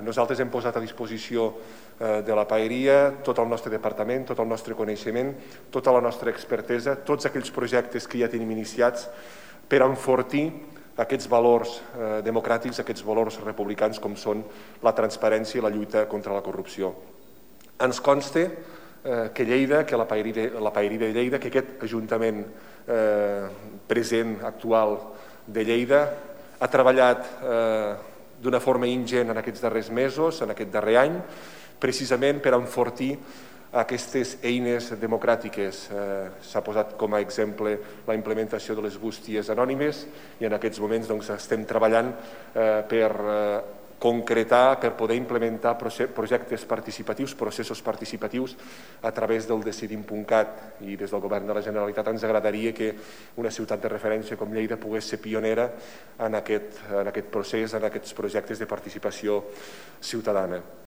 Nosaltres hem posat a disposició de la Paeria tot el nostre departament, tot el nostre coneixement, tota la nostra expertesa, tots aquells projectes que ja tenim iniciats per enfortir aquests valors democràtics, aquests valors republicans com són la transparència i la lluita contra la corrupció. Ens consta que Lleida, que la Paeria de Lleida, que aquest Ajuntament present, actual de Lleida, ha treballat d'una forma ingent en aquests darrers mesos, en aquest darrer any, precisament per enfortir aquestes eines democràtiques. S'ha posat com a exemple la implementació de les bústies anònimes i en aquests moments estem treballant per concretar, per poder implementar projectes participatius, processos participatius a través del Decidim.cat, i des del Govern de la Generalitat ens agradaria que una ciutat de referència com Lleida pogués ser pionera en aquest procés, en aquests projectes de participació ciutadana.